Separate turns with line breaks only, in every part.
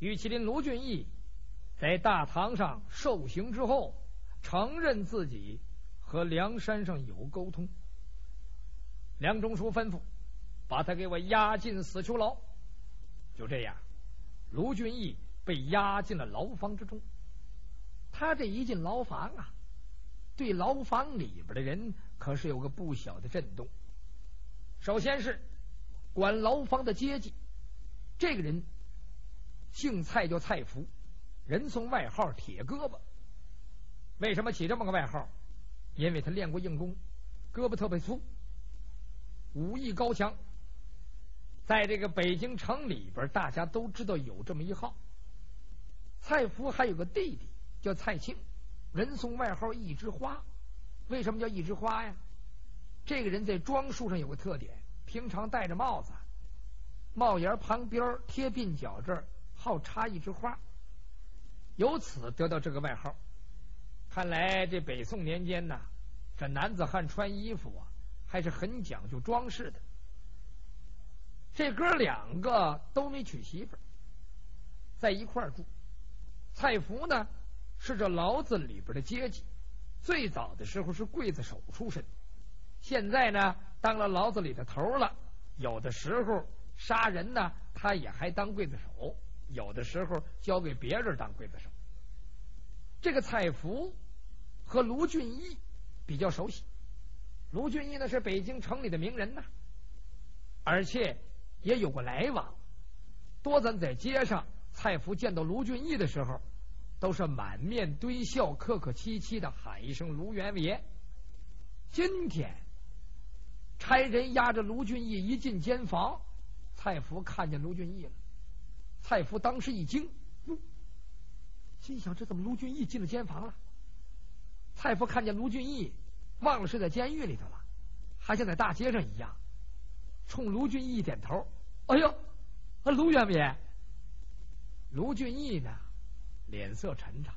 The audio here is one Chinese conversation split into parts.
玉麒麟卢俊义在大堂上受刑之后，承认自己和梁山上有沟通。梁中书吩咐把他给我押进死囚牢。就这样，卢俊义被押进了牢房之中。他这一进牢房啊，对牢房里边的人可是有个不小的震动。首先是管牢房的阶级，这个人姓蔡，叫蔡福，人送外号铁胳膊。为什么起这么个外号？因为他练过硬功，胳膊特别粗，武艺高强。在这个北京城里边，大家都知道有这么一号。蔡福还有个弟弟叫蔡庆，人送外号一枝花。为什么叫一枝花呀？这个人在装束上有个特点，平常戴着帽子，帽檐旁边贴鬓角这儿好插一枝花，由此得到这个外号。看来这北宋年间呐，这男子汉穿衣服啊还是很讲究装饰的。这哥两个都没娶媳妇儿，在一块儿住。蔡福呢是这牢子里边的阶级，最早的时候是刽子手出身，现在呢当了牢子里的头了。有的时候杀人呢他也还当刽子手，有的时候交给别人当刽子手。这个蔡福和卢俊义比较熟悉。卢俊义呢是北京城里的名人呐，而且也有过来往。多咱在街上，蔡福见到卢俊义的时候，都是满面堆笑，客客气气的喊一声卢元伟。今天差人押着卢俊义一进监房，蔡福看见卢俊义了。蔡福当时一惊，心想这怎么卢俊义进了监房了？蔡福看见卢俊义，忘了是在监狱里头了，还像在大街上一样，冲卢俊义点头。哎呦，卢元伟。卢俊义呢脸色沉着，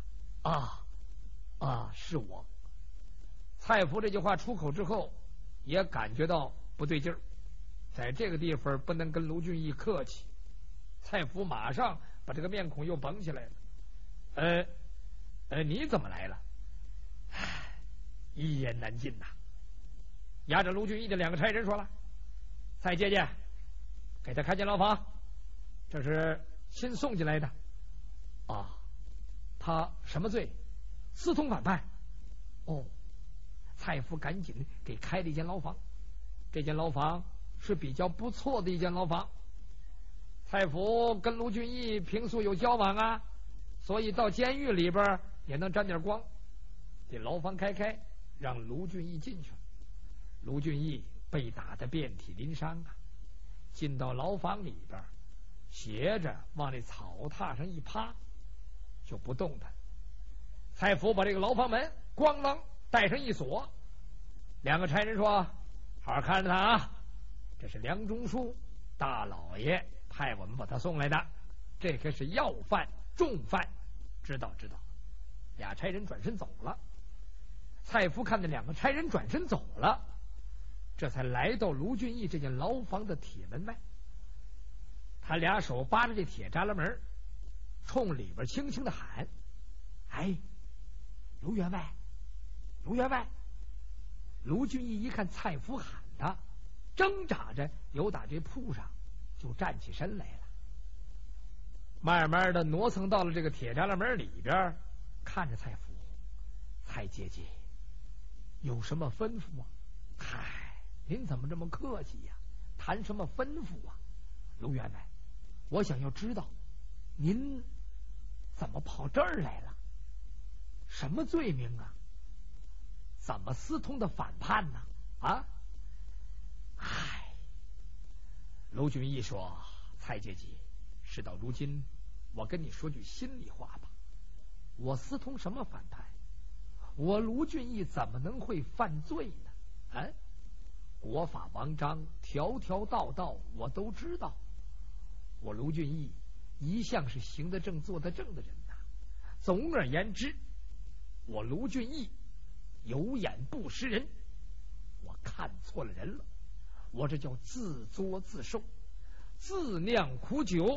是我。蔡福这句话出口之后，也感觉到不对劲儿，在这个地方不能跟卢俊义客气。蔡福马上把这个面孔又绷起来了。你怎么来了？一言难尽呐。押着卢俊义的两个差人说了：蔡姐姐，给他开进牢房，这是新送进来的。他什么罪？私通反叛。蔡福赶紧给开了一间牢房。这间牢房是比较不错的一间牢房。蔡福跟卢俊义平素有交往啊，所以到监狱里边也能沾点光。这牢房开，让卢俊义进去了。卢俊义被打得遍体鳞伤啊，进到牢房里边，斜着往那草榻上一趴，就不动弹。蔡福把这个牢房门咣啷带上一锁。两个差人说：好好看着他啊，这是梁中书大老爷派我们把他送来的，这可是要犯重犯，知道。俩差人转身走了。蔡福看见两个差人转身走了，这才来到卢俊义这间牢房的铁门外。他俩手扒着这铁栅栏门，冲里边轻轻的喊：卢员外。卢俊义一看蔡福喊他，挣扎着由打这铺上就站起身来了，慢慢的挪蹭到了这个铁栅栏门里边，看着蔡福：蔡姐姐有什么吩咐啊？您怎么这么客气呀？谈什么吩咐啊？卢员外，我想要知道您怎么跑这儿来了，什么罪名啊？怎么私通的反叛呢？卢俊义说：蔡姐姐，事到如今，我跟你说句心里话吧，我私通什么反叛？我卢俊义怎么能会犯罪呢？国法王章，条条道道我都知道。我卢俊义一向是行得正坐得正的人呐。总而言之，我卢俊义有眼不识人，我看错了人了。我这叫自作自受，自酿苦酒，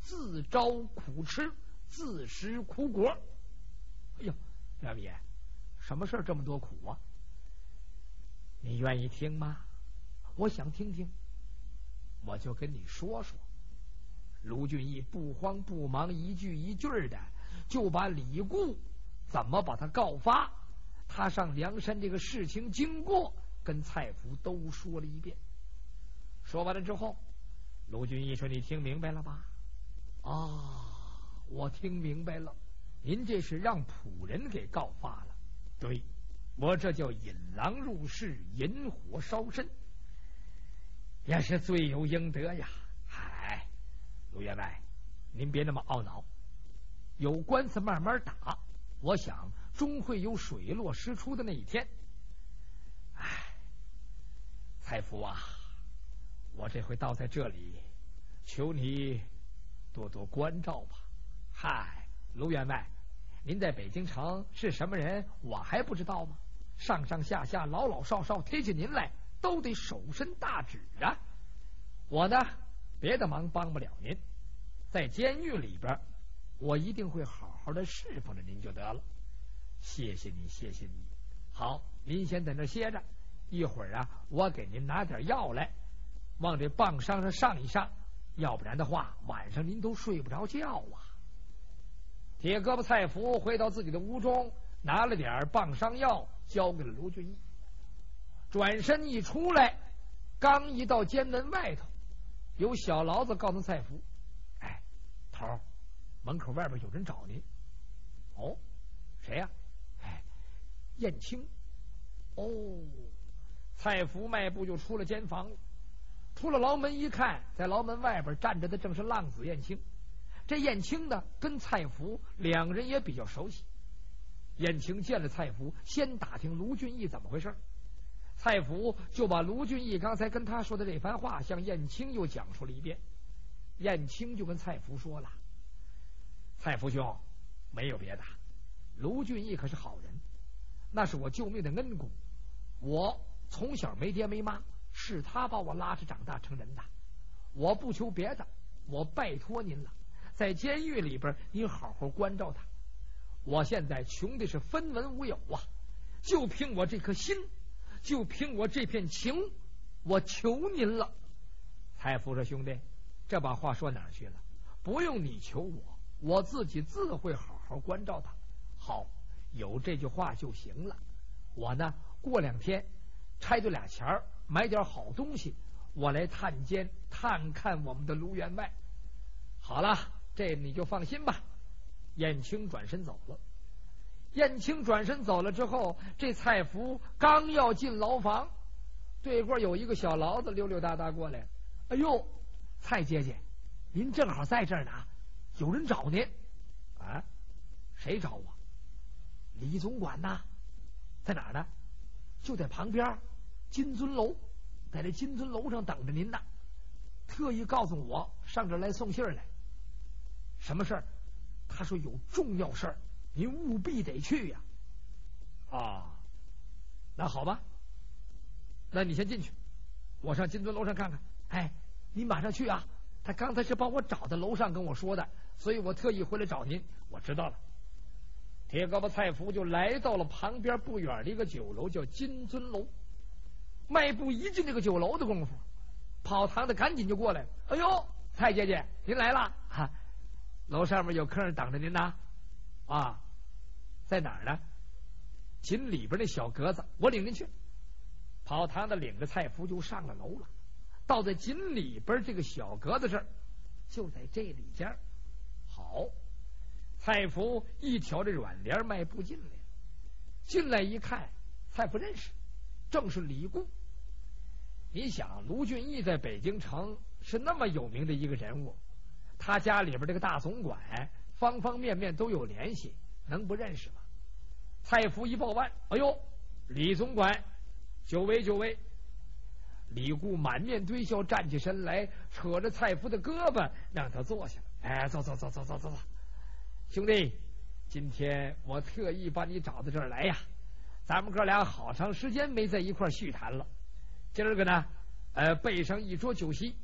自招苦吃，自食苦果。哎呦，梁爷，什么事这么多苦啊？你愿意听吗？我想听听，我就跟你说说。卢俊义不慌不忙，一句一句的就把李固怎么把他告发，他上梁山这个事情经过跟蔡福都说了一遍。说完了之后，卢俊义说：“你听明白了吧？”啊，我听明白了。您这是让仆人给告发了？对，我这叫引狼入室，引火烧身，也是罪有应得呀。嗨，卢员外，您别那么懊恼，有官司慢慢打，我想终会有水落石出的那一天。哎，蔡福啊，我这回到在这里，求你多多关照吧。嗨，卢员外，您在北京城是什么人，我还不知道吗？上上下下老老少少提起您来，都得手伸大指啊。我呢，别的忙帮不了您，在监狱里边，我一定会好好的侍奉着您就得了。谢谢你，谢谢你。好，您先在那歇着，一会儿啊，我给您拿点药来，往这棒伤上上一上，要不然的话，晚上您都睡不着觉啊。铁胳膊蔡福回到自己的屋中，拿了点棒伤药，交给了卢俊义。转身一出来，刚一到监门外头，有小牢子告诉蔡福：“哎，头儿，门口外边有人找您。”哦，谁呀？哎，燕青。哦，蔡福迈步就出了监房，出了牢门一看，在牢门外边站着的正是浪子燕青。这燕青呢，跟蔡福两人也比较熟悉。燕青见了蔡福，先打听卢俊义怎么回事。蔡福就把卢俊义刚才跟他说的这番话向燕青又讲述了一遍。燕青就跟蔡福说了：“蔡福兄，没有别的，卢俊义可是好人，那是我救命的恩公。我从小没爹没妈，是他把我拉扯长大成人的。我不求别的，我拜托您了，在监狱里边您好好关照他。我现在穷的是分文无有啊，就凭我这颗心，就凭我这片情，我求您了。”蔡福说：“兄弟，这把话说哪儿去了？不用你求我，我自己自会好好关照他。好，有这句话就行了。我呢，过2天拆对俩钱儿，买点好东西，我来探监探看我们的卢员外。好了，这你就放心吧。”燕青转身走了。燕青转身走了之后，这蔡福刚要进牢房，对过有一个小牢子溜溜达达过来。“哎呦，蔡姐姐，您正好在这儿呢，有人找您。”“啊，谁找我？”“李总管呐。”“在哪儿呢？”“就在旁边金尊楼，在这金尊楼上等着您呢，特意告诉我上这儿来送信来。”“什么事儿？”“他说有重要事儿，您务必得去呀。”“啊，那好吧，那你先进去，我上金尊楼上看看。”“哎，你马上去啊，他刚才是帮我找到楼上跟我说的，所以我特意回来找您。”“我知道了。”铁胳膊蔡福就来到了旁边不远的一个酒楼，叫金尊楼。迈步一进这个酒楼的功夫，跑堂的赶紧就过来了。“哎呦，蔡姐姐，您来了哈！楼上面有客人等着您呢。”“啊，在哪儿呢？”“紧里边那小格子，我领您去。”跑堂的领着蔡福就上了楼了。到在紧里边这个小格子这儿，就在这里间。好，蔡福一挑这软帘迈步进来。进来一看，蔡福认识，正是李固。你想，卢俊义在北京城是那么有名的一个人物，他家里边这个大总管方方面面都有联系，能不认识吗？蔡福一报案：“哎呦，李总管，久违久违。”李固满面堆笑，站起身来，扯着蔡福的胳膊，让他坐下。“哎，坐，兄弟，今天我特意把你找到这儿来呀，咱们哥俩好长时间没在一块续谈了。今儿个呢，备上一桌酒席，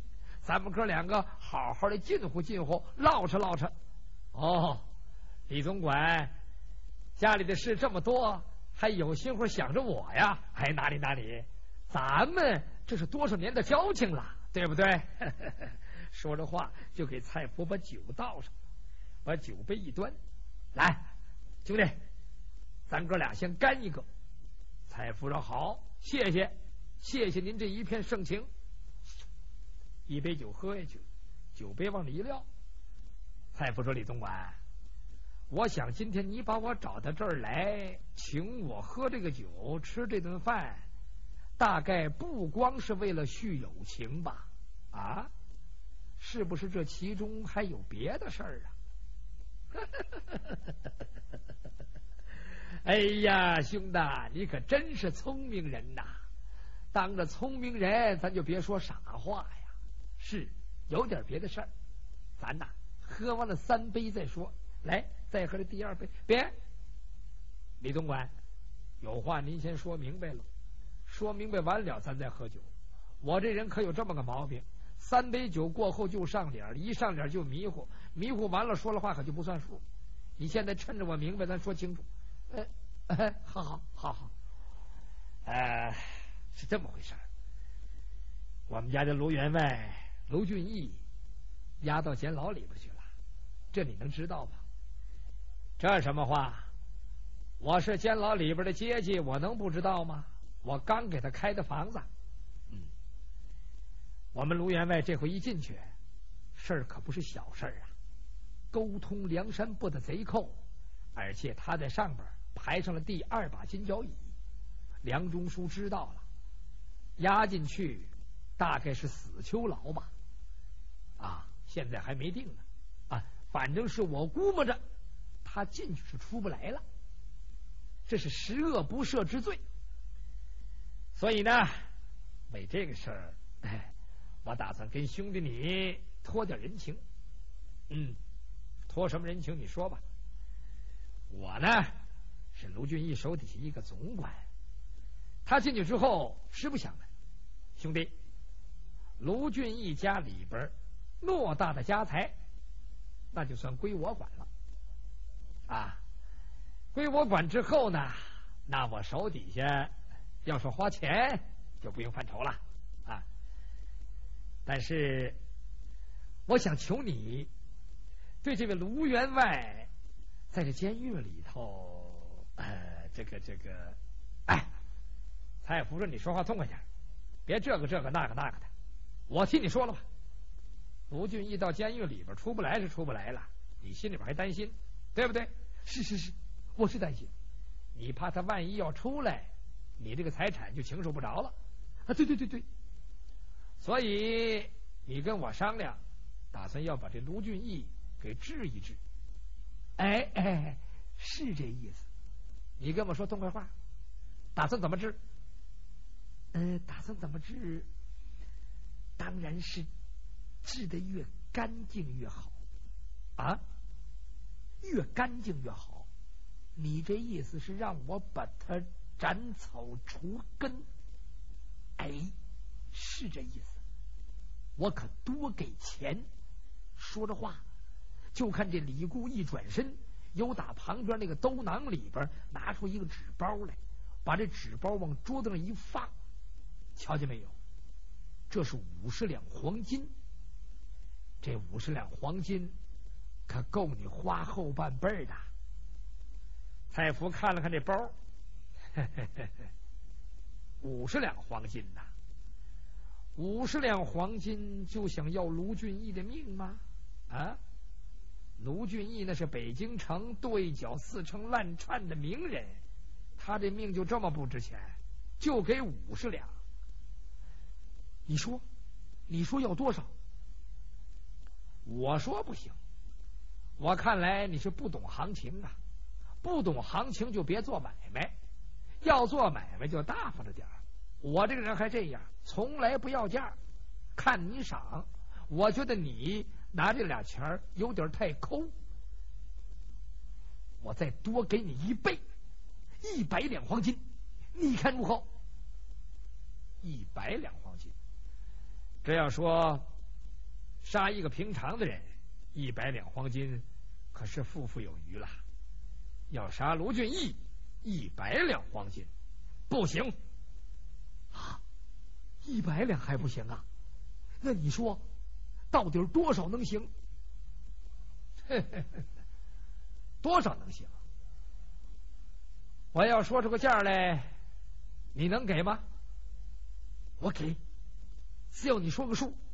咱们哥两个好好的近乎近乎，唠扯唠扯。哦，李总管，家里的事这么多，还有心乎想着我呀？哎，哪里哪里，咱们这是多少年的交情了，对不对？说着话就给蔡福把酒倒上，把酒杯一端，来，兄弟，咱哥俩先干一个。蔡福说好，谢谢，谢谢您这一片盛情。一杯酒喝下去，酒杯往里一撂。蔡福说：“李总管，我想今天你把我找到这儿来，请我喝这个酒，吃这顿饭，大概不光是为了续友情吧？啊，是不是这其中还有别的事儿啊？”哎呀，兄弟，你可真是聪明人呐！当着聪明人，咱就别说傻话呀。是有点别的事儿，咱呐喝完了3杯再说。来，再喝这第2杯。别，李总管，有话您先说明白了，说明白完了咱再喝酒。我这人可有这么个毛病，3杯酒过后就上脸，一上脸就迷糊，迷糊完了说了话可就不算数。你现在趁着我明白，咱说清楚。好，是这么回事。我们家的卢员外卢俊义押到监牢里边去了，这你能知道吗？这什么话？我是监牢里边的阶级，我能不知道吗？我刚给他开的房子。我们卢员外这回一进去，事儿可不是小事啊，沟通梁山部的贼寇，而且他在上边排上了第2把金角椅。梁中书知道了，押进去大概是死囚牢吧？现在还没定呢。反正是我估摸着他进去是出不来了，这是十恶不赦之罪。所以呢，为这个事儿，我打算跟兄弟你托点人情。托什么人情？你说吧。我呢是卢俊义手底下一个总管，他进去之后，实不相瞒，兄弟，卢俊义家里边偌大的家财，那就算归我管了。归我管之后呢，那我手底下要说花钱就不用犯愁了。但是我想求你对这位卢员外在这监狱里头，蔡福说你说话痛快点，别这个那个的，我替你说了吧。卢俊义到监狱里边出不来是出不来了，你心里边还担心，对不对？是，我是担心，你怕他万一要出来，你这个财产就经受不着了。对，所以你跟我商量，打算要把这卢俊义给治一治。是这意思。你跟我说痛快话，打算怎么治？打算怎么治？当然是治得越干净越好。越干净越好。你这意思是让我把它斩草除根？是这意思。我可多给钱。说着话，就看这李固一转身，由打旁边那个兜囊里边拿出一个纸包来，把这纸包往桌子上一放，瞧见没有？这是50两黄金。这50两黄金可够你花后半辈的。蔡福看了看这包，50两黄金呐！50两黄金就想要卢俊义的命吗？卢俊义那是北京城对角4城烂串的名人，他这命就这么不值钱，就给50两。你说要多少？我说不行，我看来你是不懂行情啊，不懂行情就别做买卖，要做买卖就大方着点儿。我这个人还这样，从来不要价，看你赏。我觉得你拿这俩钱有点太抠，我再多给你1倍，100两黄金，你看如何？100两黄金，这要说杀一个平常的人，100两黄金可是富富有余了。要杀卢俊义，100两黄金不行
啊！100两还不行啊？那你说到底多少能行？
多少能行？我要说出个价来，你能给吗？
我给，只要你说个数。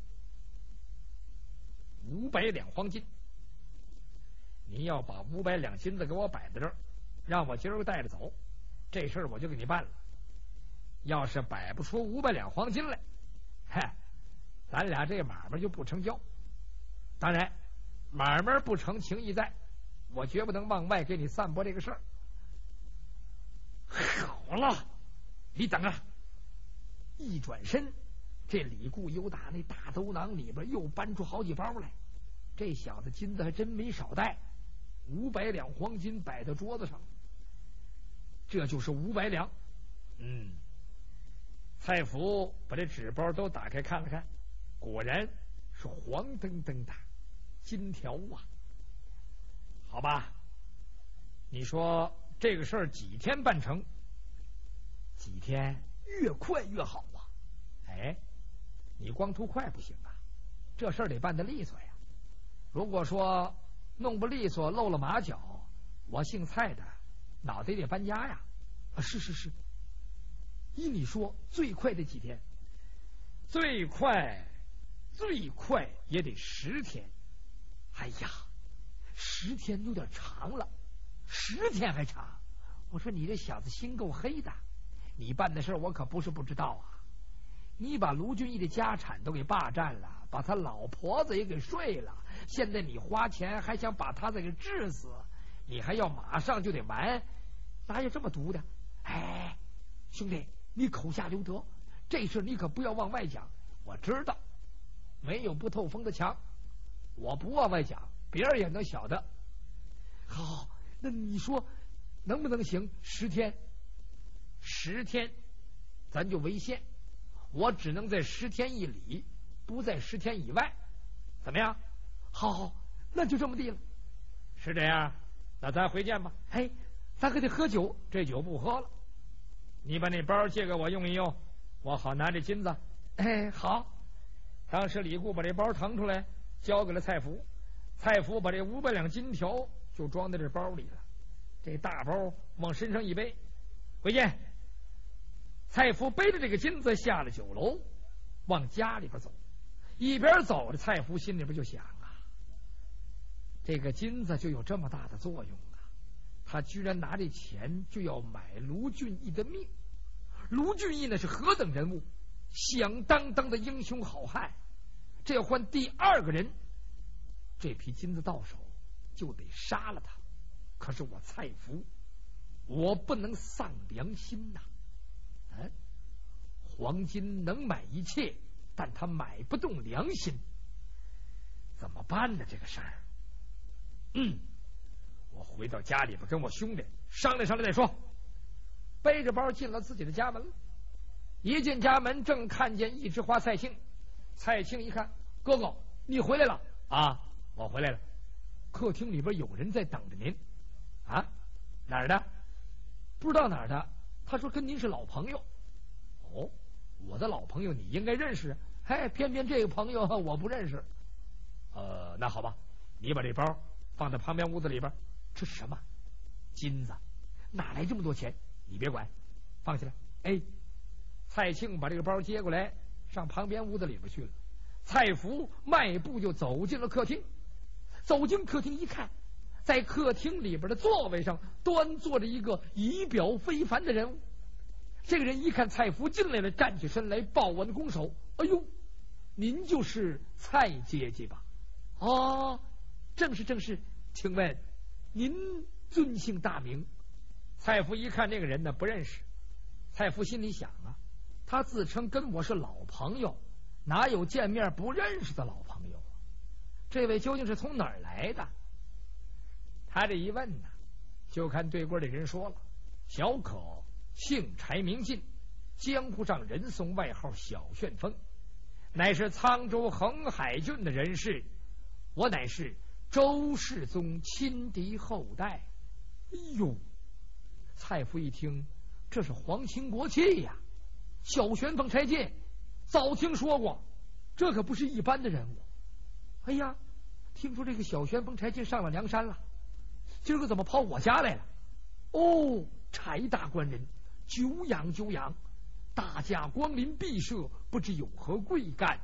500两黄金。你要把500两金子给我摆在这儿，让我今儿个带着走，这事儿我就给你办了。要是摆不出500两黄金来，嗨，咱俩这买卖就不成交。当然，买卖不成，情义在，我绝不能往外给你散播这个事儿。
好了，你等啊！一转身，这李固又打那大兜囊里边又搬出好几包来。这小子金子还真没少带，500两黄金摆到桌子上，这就是500两。
蔡福把这纸包都打开看了看，果然是黄澄澄的金条啊。好吧，你说这个事儿几天办成？
几天？越快越好啊！
哎，你光图快不行啊，这事儿得办得利索呀。如果说弄不利索，露了马脚，我姓蔡的脑袋得搬家呀。
是，依你说，最快得几天？
最快也得10天。
哎呀，10天有点长了，10天还长。我说你这小子心够黑的，你办的事我可不是不知道啊。你把卢俊义的家产都给霸占了，把他老婆子也给睡了，现在你花钱还想把他再给治死，你还要马上就得完，哪有这么毒的？哎，兄弟，你口下留德，这事你可不要往外讲。我知道，没有不透风的墙，我不往外讲，别人也能晓得。好，那你说能不能行？10天
，10天，咱就为限，我只能在10天以里，不在10天以外，怎么样？
好，那就这么地了。
是这样，那咱回见吧。
哎，咱还得喝酒，
这酒不喝了。你把那包借给我用一用，我好拿这金子。
哎，好。
当时李固把这包腾出来，交给了蔡福。蔡福把这500两金条就装在这包里了，这大包往身上一背，回见。蔡福背着这个金子下了酒楼，往家里边走。一边走着，蔡福心里边就想啊，这个金子就有这么大的作用啊！他居然拿这钱就要买卢俊义的命。卢俊义那是何等人物，响当当的英雄好汉，这要换第2个人，这批金子到手就得杀了他。可是我蔡福，我不能丧良心呐！黄金能买一切，但他买不动良心，怎么办呢？这个事儿，我回到家里边跟我兄弟商量商量再说。背着包进了自己的家门，一进家门正看见一枝花蔡庆。蔡庆一看，哥哥你回来了啊？我回来了。客厅里边有人在等着您啊？哪儿的？不知道哪儿的。他说跟您是老朋友。哦，我的老朋友你应该认识。哎，偏偏这个朋友我不认识。那好吧，你把这包放在旁边屋子里边。这是什么？金子。哪来这么多钱？你别管，放下来。哎，蔡庆把这个包接过来，上旁边屋子里边去了。蔡福迈步就走进了客厅。走进客厅一看，在客厅里边的座位上端坐着一个仪表非凡的人物。这个人一看蔡福进来了，站起身来抱完拱手：“哎呦，您就是蔡姐姐吧？”“哦，正是，请问您尊姓大名？”蔡福一看这个人呢，不认识。蔡福心里想啊，他自称跟我是老朋友，哪有见面不认识的老朋友啊？这位究竟是从哪儿来的？他这一问呢，就看对过的人说了：“小可姓柴名进，江湖上人送外号小旋风。 乃是沧州横海郡的人士，我乃是周世宗亲嫡后代。哎呦！蔡福一听，这是皇亲国戚呀！小旋风柴进早听说过，这可不是一般的人物。哎呀，听说这个小旋风柴进上了梁山了，今儿个怎么跑我家来了？哦，柴大官人，久仰久仰，大驾光临敝舍，不知有何贵干？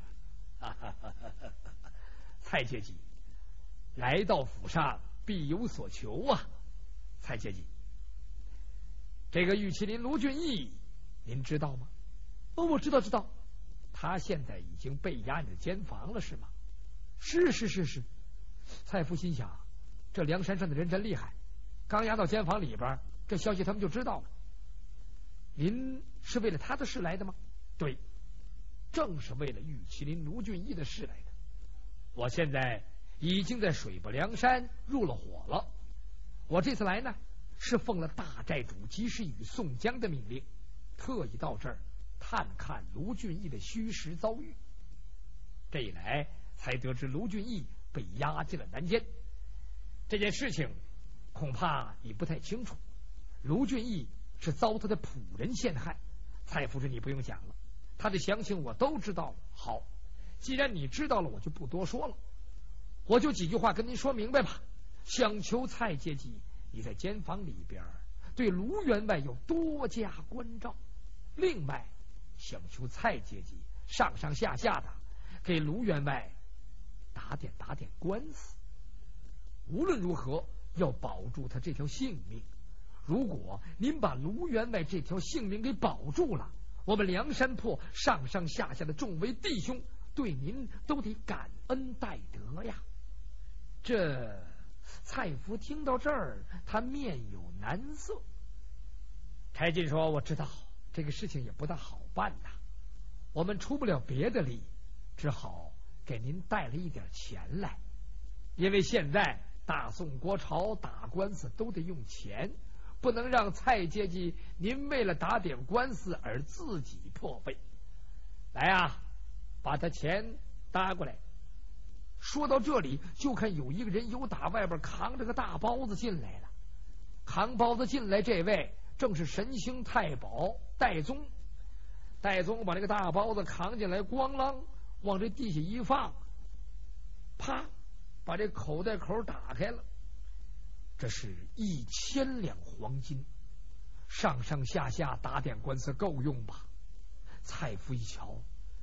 蔡阶级来到府上，必有所求啊！蔡阶级，这个玉麒麟卢俊义，您知道吗？哦，我知道，他现在已经被押进监房了，是吗？是。蔡福心想，这梁山上的人真厉害，刚押到监房里边，这消息他们就知道了。您是为了他的事来的吗？对，正是为了玉麒麟卢俊义的事来的。我现在已经在水泊梁山入了伙了。我这次来呢，是奉了大寨主及时雨宋江的命令，特意到这儿探看卢俊义的虚实遭遇。这一来才得知卢俊义被押进了南监。这件事情恐怕你不太清楚，卢俊义是遭他的仆人陷害。蔡夫人你不用讲了，他的详情我都知道了。好，既然你知道了，我就不多说了，我就几句话跟您说明白吧。想求蔡阶级你在监房里边对卢员外有多加关照，另外想求蔡阶级上上下下的给卢员外打点官司。无论如何要保住他这条性命。如果您把卢员外这条性命给保住了，我们梁山泊上上下下的众位弟兄对您都得感恩戴德呀。这蔡福听到这儿，他面有难色。柴进说：“我知道这个事情也不大好办呐，我们出不了别的力，只好给您带了一点钱来。因为现在大宋国朝打官司都得用钱，不能让蔡阶级您为了打点官司而自己破费。来啊，把他钱搭过来。”说到这里，就看有一个人由打外边扛着个大包子进来了。扛包子进来这位正是神行太保戴宗。戴宗把这个大包子扛进来，咣啷往这地下一放，啪，把这口袋口打开了。这是1000两黄金，上上下下打点官司够用吧？蔡福一瞧，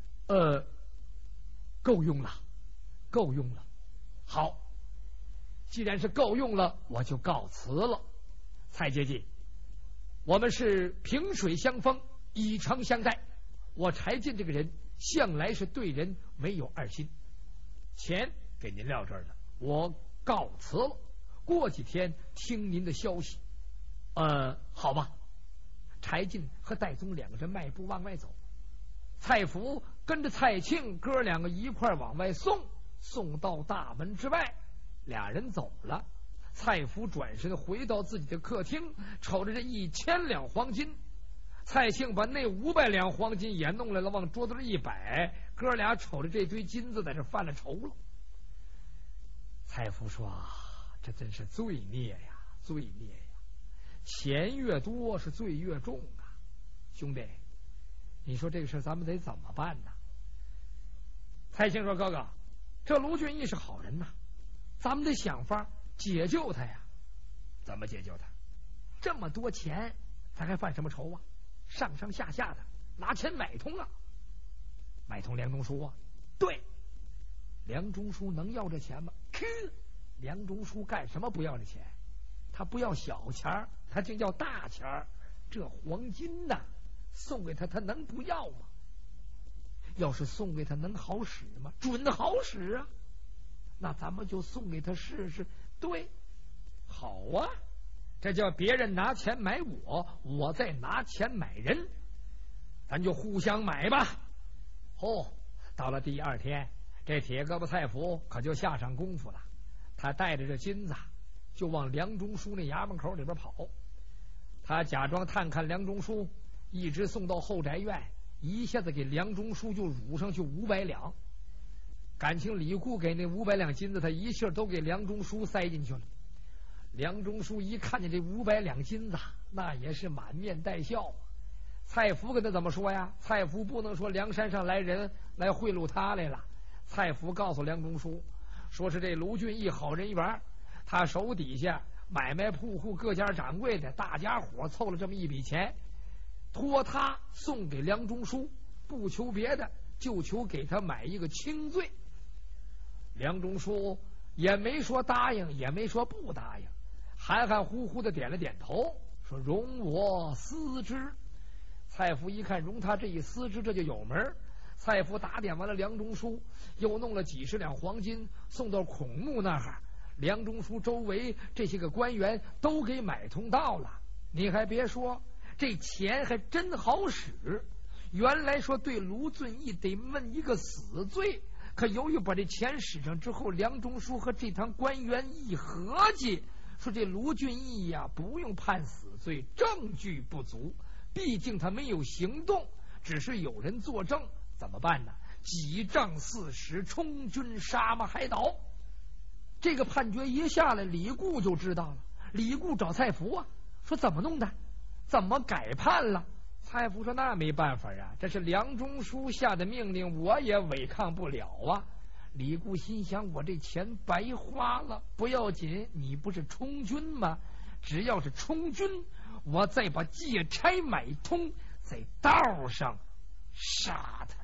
够用了。好，既然是够用了，我就告辞了。蔡阶级，我们是萍水相逢，以诚相待。我柴进这个人向来是对人没有二心，钱给您撂这儿了，我告辞了。过几天听您的消息。好吧。柴进和戴宗两个人迈步往外走，蔡福跟着蔡庆哥两个一块往外送到大门之外，俩人走了。蔡福转身回到自己的客厅，瞅着这1000两黄金。蔡庆把那500两黄金也弄来了，往桌子上一摆，哥俩瞅着这堆金子在这犯了愁了。蔡福说：“这真是罪孽呀！钱越多是罪越重啊！兄弟，你说这个事咱们得怎么办呢？”蔡庆说：“哥哥，这卢俊义是好人呐，咱们得想法解救他呀。”怎么解救他？这么多钱，咱还犯什么愁啊？上上下下的拿钱买通啊！买通梁中书啊？对，梁中书能要这钱吗？梁中书干什么不要这钱？他不要小钱，他就要大钱。这黄金呐，送给他，他能不要吗？要是送给他，能好使吗？准好使啊！那咱们就送给他试试。对，好啊，这叫别人拿钱买我，我再拿钱买人，咱就互相买吧。到了第2天，这铁胳膊蔡福可就下上功夫了。他带着这金子就往梁中书那衙门口里边跑。他假装探看梁中书，一直送到后宅院， 一下子给梁中书就辱上去500两。感情李固给那500两金子，他一下都给梁中书塞进去了。梁中书一看见这500两金子，那也是满面带笑。蔡福跟他怎么说呀？蔡福不能说梁山上来人来贿赂他来了。蔡福告诉梁中书，说是这卢俊义好人缘，他手底下买卖铺户各家掌柜的大家伙凑了这么一笔钱，托他送给梁中书，不求别的，就求给他买一个轻罪。梁中书也没说答应，也没说不答应，含含糊糊的点了点头，说容我思之。蔡福一看容他这一思之，这就有门。蔡福打点完了梁中书，又弄了几10两黄金送到孔目那儿，梁中书周围这些个官员都给买通到了。你还别说，这钱还真好使。原来说对卢俊义得问一个死罪，可由于把这钱使上之后，梁中书和这堂官员一合计，说这卢俊义呀，不用判死罪，证据不足，毕竟他没有行动，只是有人作证，怎么办呢？几仗40，充军杀马海岛。这个判决一下来，李固就知道了。李固找蔡福啊，说怎么弄的，怎么改判了？蔡福说那没办法啊，这是梁中书下的命令，我也违抗不了啊。李固心想，我这钱白花了，不要紧，你不是充军吗？只要是充军，我再把借差买通，在道上杀他。